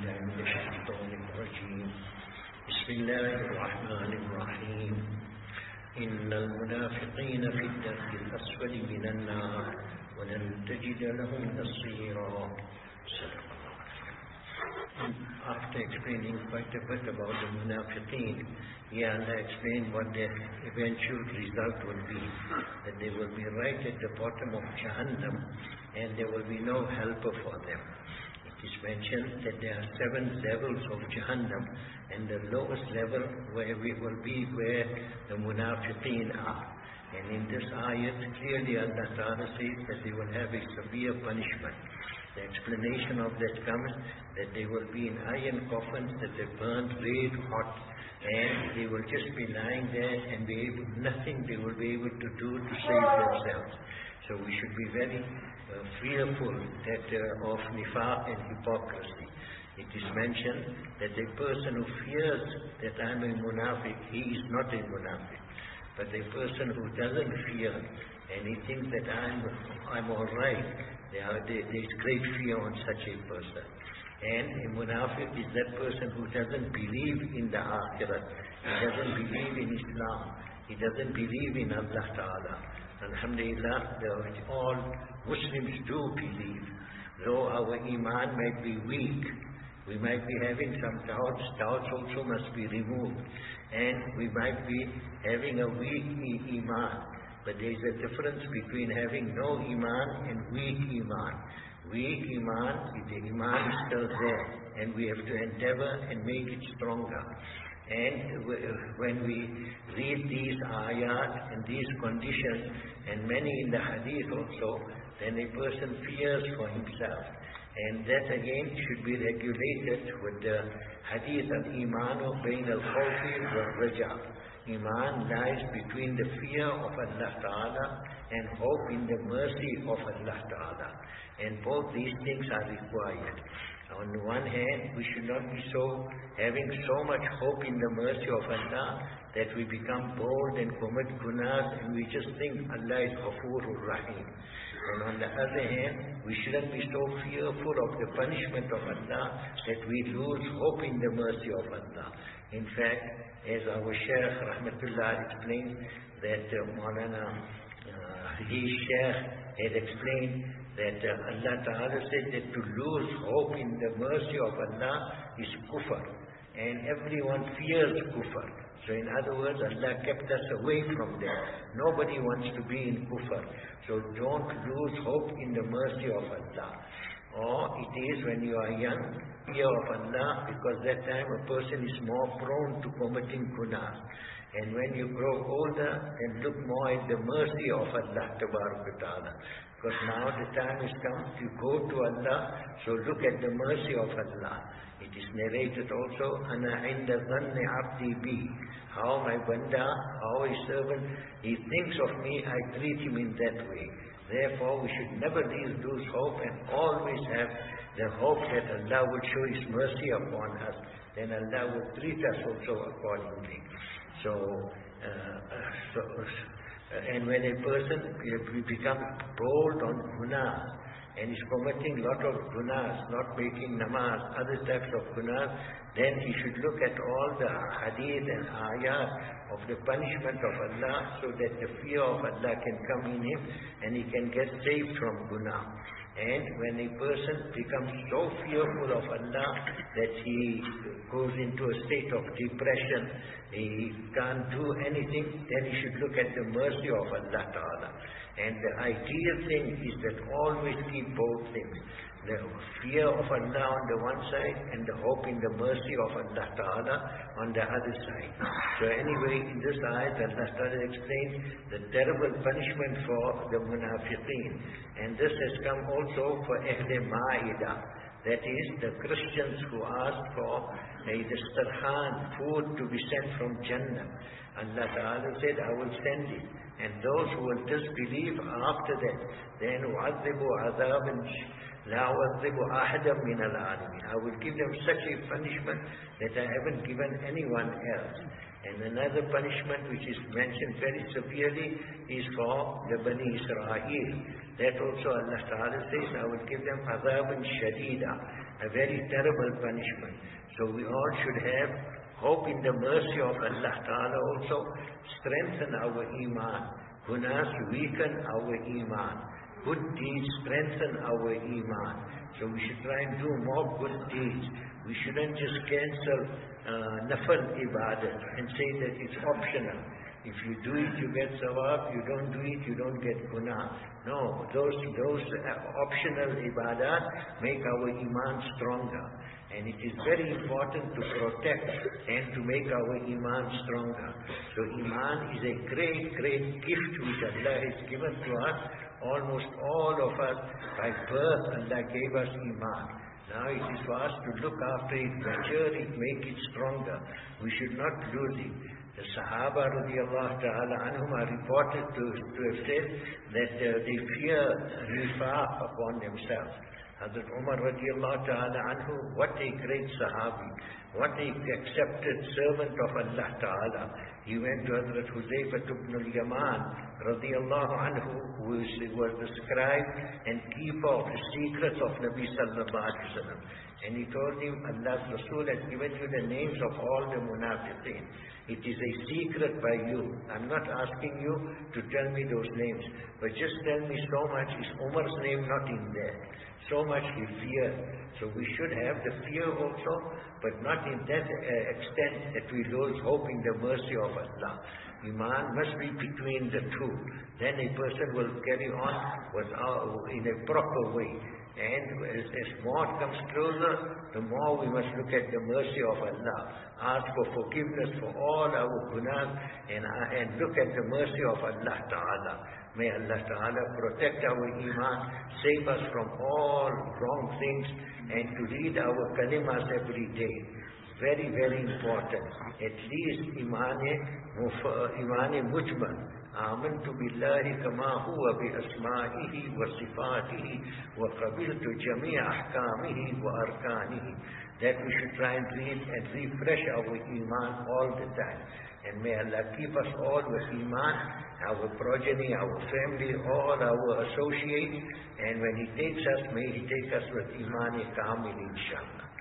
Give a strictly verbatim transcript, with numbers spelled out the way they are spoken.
بالله من الشيطان الرجيم بسم الله الرحمن الرحيم إن المنافقين في الدرك الأسفل من النار ولن تجد لهم نصيرا. After explaining quite a bit about the munafiqeen, he Allah explained what their eventual result will be, that they will be right at the bottom of Jahannam and there will be no helper for them. It is mentioned that there are seven levels of Jahannam, and the lowest level where we will be where the munafiqeen are. And in this ayat, clearly Allah Ta'ala says that they will have a severe punishment. The explanation of that comes that they will be in iron coffins that they burned red hot, and they will just be lying there and be able, nothing they will be able to do to save themselves. So we should be very uh, fearful that uh, of nifaq and hypocrisy. It is mentioned that a person who fears that I am a munafiq, he is not a munafiq. But a person who doesn't fear and he thinks that I'm, I'm alright, there, there is great fear on such a person. And a munafiq is that person who doesn't believe in the akhirah, he doesn't believe in Islam, he doesn't believe in Allah Ta'ala. Alhamdulillah, the, all Muslims do believe. Though our iman might be weak, we might be having some doubts, doubts also must be removed. And we might be having a weak iman. But there is a difference between having no iman and weak iman. Weak iman, the iman is still there, and we have to endeavor and make it stronger. And when we read these ayat and these conditions, and many in the hadith also, then a person fears for himself. And that again should be regulated with the hadith al-imanu bayn al-khawfi wal-raja. Iman lies between the fear of Allah Ta'ala and hope in the mercy of Allah Ta'ala. And both these things are required. On the one hand, we should not be so, having so much hope in the mercy of Allah that we become bold and commit gunas and we just think Allah is Ghafurur Rahim. And on the other hand, we shouldn't be so fearful of the punishment of Allah that we lose hope in the mercy of Allah. In fact, as our Shaykh Rahmatullah explained, that uh, Maulana, uh, his Shaykh had explained that uh, Allah Ta'ala said that to lose hope in the mercy of Allah is kufr. And everyone fears kufr. So in other words, Allah kept us away from there. Nobody wants to be in kufr. So don't lose hope in the mercy of Allah. Or it is when you are young, fear of Allah, because that time a person is more prone to committing gunas. And when you grow older, then look more at the mercy of Allah Ta'ala. Because now the time has come to go to Allah, so look at the mercy of Allah. It is narrated also, Ana inda dhanni abdi bi. How my banda, how a servant, he thinks of me, I treat him in that way. Therefore, we should never lose hope and always have the hope that Allah will show His mercy upon us. Then Allah will treat us also accordingly. So, uh, so uh, and when a person becomes bold on gunas and is committing a lot of gunas, not making namaz, other types of gunas, then he should look at all the hadith and ayat of the punishment of Allah so that the fear of Allah can come in him and he can get saved from guna. And when a person becomes so fearful of Allah that he goes into a state of depression, he can't do anything, then he should look at the mercy of Allah Ta'ala. And the ideal thing is that always keep both things. The fear of Allah on the one side and the hope in the mercy of Allah Ta'ala on the other side. So anyway, in this ayat, Allah Ta'ala explains the terrible punishment for the munafiqeen. And this has come also for Ahle Ma'idah. That is, the Christians who asked for a dastarkhan, food to be sent from Jannah. Allah Ta'ala said, I will send it. And those who will disbelieve after that, then وَعَذِّبُ عَذَابًا لَا أُعَذِّبُ أَحَدًا مِنَ الْعَالَمِينَ. I will give them such a punishment that I haven't given anyone else. And another punishment which is mentioned very severely is for the Bani Israel. That also Allah Ta'ala says, I will give them azabun shadida. a very terrible punishment. So we all should have hope in the mercy of Allah Ta'ala also, strengthen our iman. Gunas weaken our iman. Good deeds strengthen our iman. So we should try and do more good deeds. We shouldn't just cancel uh, nafal ibadat and say that it's optional. If you do it, you get sawab. You don't do it, you don't get guna. No, those, those optional ibadat make our iman stronger. And it is very important to protect and to make our iman stronger. So iman is a great, great gift which Allah has given to us. Almost all of us, by birth, Allah gave us iman. Now it is for us to look after it, mature it, make it stronger. We should not lose it. The Sahaba radiallahu ta'ala anhum are reported to, to have said that uh, they fear nifaq upon themselves. Hazrat Umar radiallahu ta'ala anhu, what a great Sahabi, what a accepted servant of Allah ta'ala. He went to Hazrat Huzaifa ibn al-Yaman radiallahu anhu, who was the scribe and keeper of the secrets of Nabi sallallahu alaihi wasallam. And he told him, Allah's Rasul has given you the names of all the munafiqeen. It is a secret by you. I'm not asking you to tell me those names, but just tell me so much. Is Umar's name not in there? So much he feared. So we should have the fear also, but not in that uh, extent that we lose hope in the mercy of Allah. Iman must be between the two. Then a person will carry on with, uh, in a proper way. And as, as more comes closer, the more we must look at the mercy of Allah. Ask for forgiveness for all our gunas and, uh, and look at the mercy of Allah Ta'ala. May Allah Ta'ala protect our iman, save us from all wrong things, and to read our kalimas every day. Very, very important. At least imane, imane mujmal. آمنت بالله كما هو بأسمائه وصفاته وقبلت جميع أحكامه وأركانه. That we should try and read and refresh our iman all the time. And may Allah keep us all with iman, our progeny, our family, all our associates. And when He takes us, may He take us with iman kamil, inshallah.